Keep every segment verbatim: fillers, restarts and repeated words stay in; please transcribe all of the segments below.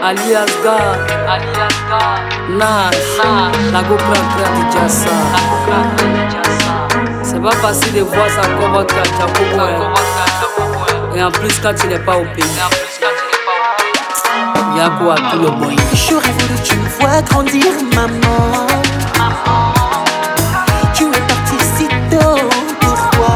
alias Ga, alias Ga, Nash, la go grand grand de Jassa. C'est pas facile de voir ça comme votre Tchakobo. Et en plus quand il n'est pas au pays. Y'a quoi tout le bon. J'aurais voulu que tu me vois grandir, maman. Tu es parti si tôt, pourquoi?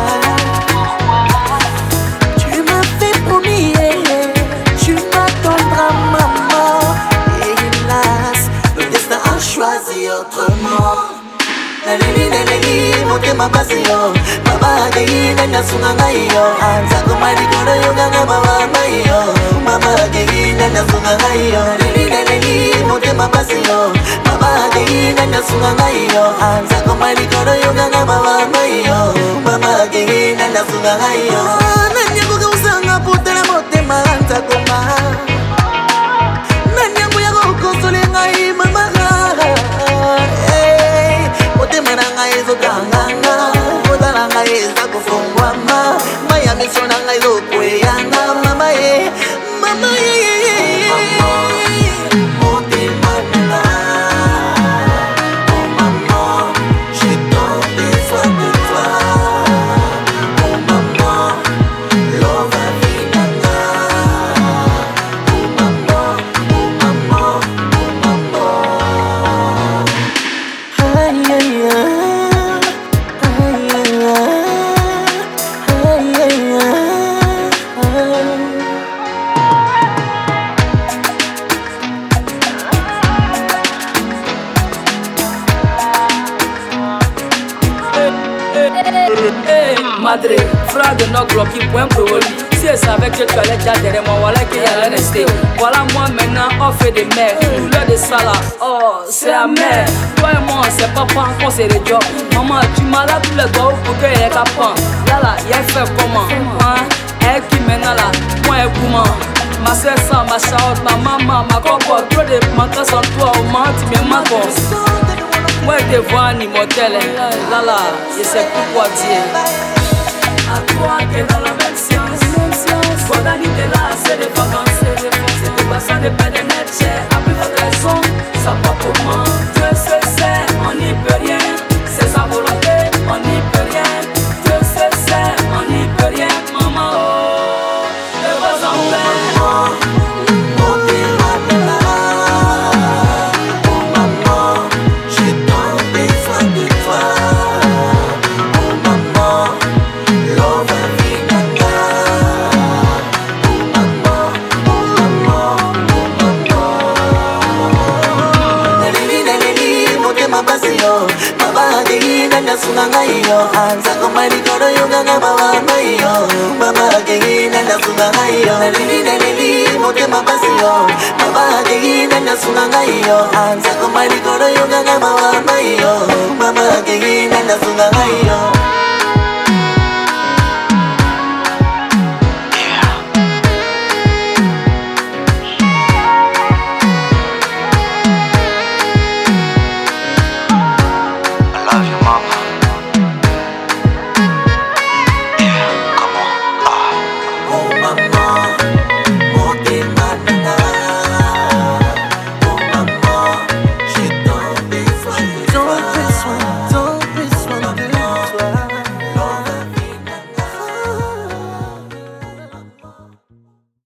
Tu m'as fait promis, tu m'attendras, maman. Et hélas, le destin a choisi autrement. Nalili nalili, motema basi yo. Mama gei nanya sunga ngai yo. Anza kumari kono yo ganga mama yo. Mama gei nanya sunga ngai yo. Nalili nalili, motema basi yo. Mama gei nanya sunga ngai yo. Anza kumari kono yo ganga mama yo. Mama gei nanya sunga ngai yo. Nanya kuka usanga putela motema anza kuma. Nanya kuya kukosole ngai mama. Nanga eza kufungwama maya miso nanga ezokweyanga mama ye mama ye motema nanga oh maman j'ai tant besoin de toi oh maman love a vie nanga oh maman oh maman oh maman aïe aïe aïe. Hey, madre, frère de notre bloc qui point pour lui. Si elle savait que tu allais déjà derrière moi, voilà qu'il allait rester. Voilà moi maintenant, on fait des mères. Douleur de ça là, oh, c'est amer. Toi et moi, c'est pas pas qu'on c'est des jobs. Maman, tu m'as là tous les doigts pour qu'il y ait capant. Là là, y'a fait comment? Hein? Elle qui maintenant là, moi et comment? Ma soeur, ça, ma chaotte, ma maman, ma cocotte. Trop de manquants sans toi, au moment, tu me manques. Moi je te vois un immortel, là là, je sais plus quoi dire. À toi qui est dans la même science, Godani t'es là, c'est des vacances, c'est des passants de paix de net, j'ai appris votre raison, ça va pour moi. Dieu se sait, on n'y peut rien, c'est sa volonté, on n'y peut rien. Dieu se sait, on n'y peut rien, maman, oh, ne vas en faire. Mama gei nanya sunga ngai yo. Anza kumari kono yo ganga mama yo. Mama gei nanya sunga ngai yo. Nalili nalili motema basi yo. Mama gei nanya sunga ngai yo. Anza kumari kono yo ganga mama yo. Mama gei nanya sunga ngai yo.